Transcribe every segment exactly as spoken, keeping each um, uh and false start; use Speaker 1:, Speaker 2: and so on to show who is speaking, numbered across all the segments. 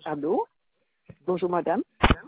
Speaker 1: Allô? Bonjour, madame.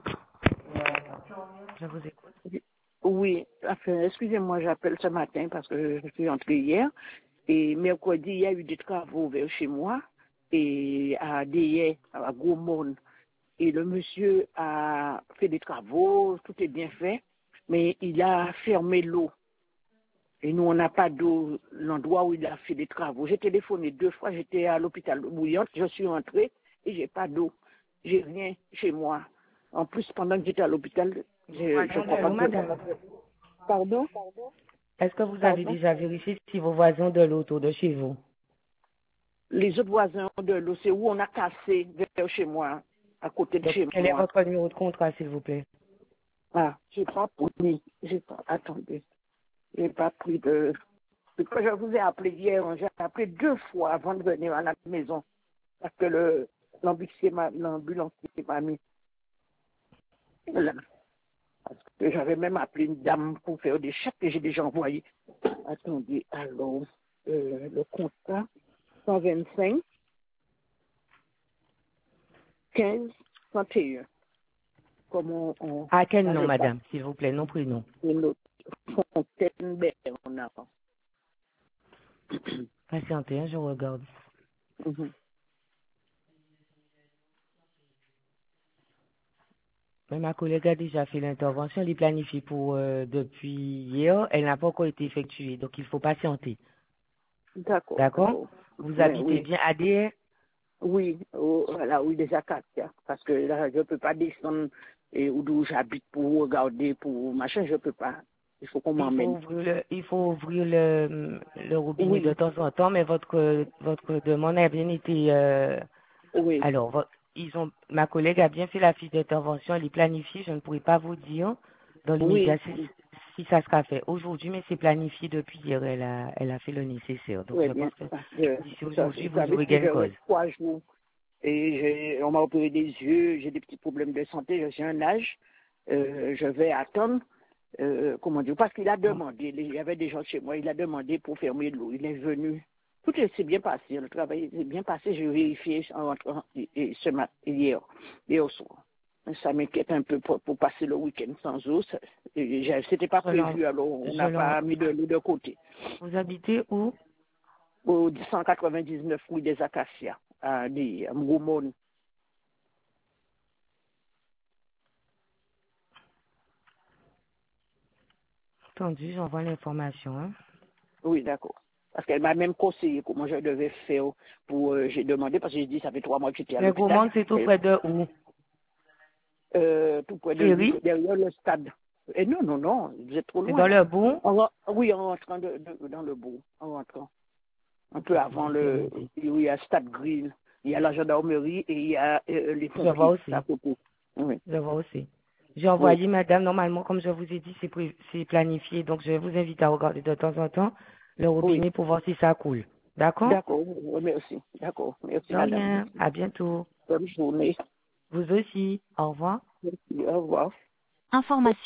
Speaker 2: Je vous écoute.
Speaker 1: Oui, enfin, excusez-moi, j'appelle ce matin parce que je suis entrée hier. Et mercredi, il y a eu des travaux vers chez moi et à Déhay, à Gaumont. Et le monsieur a fait des travaux, tout est bien fait, mais il a fermé l'eau. Et nous, on n'a pas d'eau, l'endroit où il a fait des travaux. J'ai téléphoné deux fois, j'étais à l'hôpital Bouillante, je suis entrée et j'ai pas d'eau. J'ai rien chez moi. En plus, pendant que j'étais à l'hôpital, je je crois pas que...
Speaker 2: Madame,
Speaker 1: Pardon?
Speaker 2: est-ce que vous avez
Speaker 1: Pardon?
Speaker 2: déjà vérifié si vos voisins de l'auto de chez vous?
Speaker 1: Les autres voisins de l'eau, c'est où on a cassé vers chez moi, à côté de
Speaker 2: Donc,
Speaker 1: chez
Speaker 2: quel est
Speaker 1: moi.
Speaker 2: votre numéro de contrat, s'il vous plaît?
Speaker 1: Ah, j'ai pas pris, j'ai pas, attendez, j'ai pas pris de... Quand je vous ai appelé hier, j'ai appelé deux fois avant de venir à la maison, parce que le l'ambulancier m'a l'ambulancier m'a mis là. Parce que j'avais même appelé une dame pour faire des chèques que j'ai déjà envoyés. Attendez, alors, euh, le contrat, cent vingt-cinq, quinze, trente et un. Comment on...
Speaker 2: À quel
Speaker 1: Là,
Speaker 2: nom,
Speaker 1: je passe
Speaker 2: madame, s'il vous plaît, non prénom?
Speaker 1: une autre Fontaine Bernard.
Speaker 2: Patientez, hein, je regarde.
Speaker 1: Mhm.
Speaker 2: Mais ma collègue a déjà fait l'intervention, elle est planifiée pour euh, depuis hier, elle n'a pas encore été effectuée, donc il faut patienter.
Speaker 1: D'accord,
Speaker 2: D'accord?
Speaker 1: d'accord.
Speaker 2: Vous
Speaker 1: Mais
Speaker 2: habitez
Speaker 1: oui,
Speaker 2: bien à Déhay?
Speaker 1: oui, oh, voilà, oui, des acacias. Parce que là, je ne peux pas descendre et où d'où j'habite pour regarder, pour machin, je ne peux pas. Il faut qu'on
Speaker 2: Il faut
Speaker 1: m'emmène.
Speaker 2: ouvrir le, il faut ouvrir le, le robinet de
Speaker 1: Oui,
Speaker 2: temps en temps, mais votre, votre demande a bien été, euh,
Speaker 1: oui,
Speaker 2: alors, vo- ils ont, ma collègue a bien fait la fiche d'intervention, elle est planifiée, je ne pourrais pas vous dire dans l'immédiat
Speaker 1: oui.
Speaker 2: si, si ça sera fait aujourd'hui, mais c'est planifié depuis hier, elle a, elle a fait le nécessaire. Donc,
Speaker 1: Très
Speaker 2: je
Speaker 1: bien.
Speaker 2: pense que
Speaker 1: Parce que,
Speaker 2: d'ici
Speaker 1: ça,
Speaker 2: aujourd'hui,
Speaker 1: vous
Speaker 2: vous
Speaker 1: savez,
Speaker 2: aurez
Speaker 1: si
Speaker 2: gain
Speaker 1: je
Speaker 2: de cause.
Speaker 1: reste trois jours et j'ai- on m'a opéré des yeux, j'ai des petits problèmes de santé, je suis un âge, euh, je vais attendre, euh, comment dire, parce qu'il a demandé, il y avait des gens chez moi, il a demandé pour fermer l'eau, il est venu. Tout s'est bien passé, le travail s'est bien passé, j'ai vérifié en rentrant et- et ce matin, hier, hier au soir. Ça m'inquiète un peu pour, pour passer le week-end sans eau. ça- et j'ai- C'était pas
Speaker 2: Je l'en,
Speaker 1: prévu, alors on
Speaker 2: je
Speaker 1: n'a
Speaker 2: l'en,
Speaker 1: pas mis de l'eau de côté.
Speaker 2: vous habitez où?
Speaker 1: Au cent quatre-vingt-dix-neuf rue des Acacias, à des à Mgoumon.
Speaker 2: Entendu, j'envoie l'information, hein.
Speaker 1: Oui, d'accord. Parce qu'elle m'a même conseillé comment je devais faire pour... euh, j'ai demandé, parce que j'ai dit, ça fait trois mois que j'étais à
Speaker 2: Le
Speaker 1: l'hôpital.
Speaker 2: gourmand, c'est tout
Speaker 1: Et,
Speaker 2: près de où?
Speaker 1: euh, tout près de lui,
Speaker 2: Thierry?
Speaker 1: derrière le stade. Et non, non, non, vous êtes trop
Speaker 2: C'est
Speaker 1: loin
Speaker 2: dans
Speaker 1: là.
Speaker 2: le bout?
Speaker 1: En re- oui, en rentrant de, de- dans le bourg, en rentrant. Un peu
Speaker 2: Ok,
Speaker 1: avant le...
Speaker 2: intermédiaire.
Speaker 1: Il y a Stade Green, il y a la gendarmerie et il y a euh, les
Speaker 2: Je vois
Speaker 1: pompiers à
Speaker 2: aussi.
Speaker 1: côté. Oui,
Speaker 2: Je vois aussi. J'ai
Speaker 1: oui.
Speaker 2: envoyé, madame, normalement, comme je vous ai dit, c'est pré- c'est planifié. Donc, je vous invite à regarder de temps en temps le
Speaker 1: Oui.
Speaker 2: robinet pour voir si ça coule. D'accord?
Speaker 1: D'accord, oui, merci. D'accord, merci
Speaker 2: De
Speaker 1: madame.
Speaker 2: rien. À bientôt.
Speaker 1: Bonne journée.
Speaker 2: Vous aussi. Au revoir.
Speaker 1: Merci, au revoir.
Speaker 3: Information.